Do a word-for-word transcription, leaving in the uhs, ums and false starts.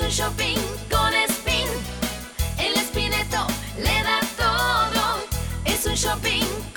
un shopping con Spin. El Spineto le da todo. Es un shopping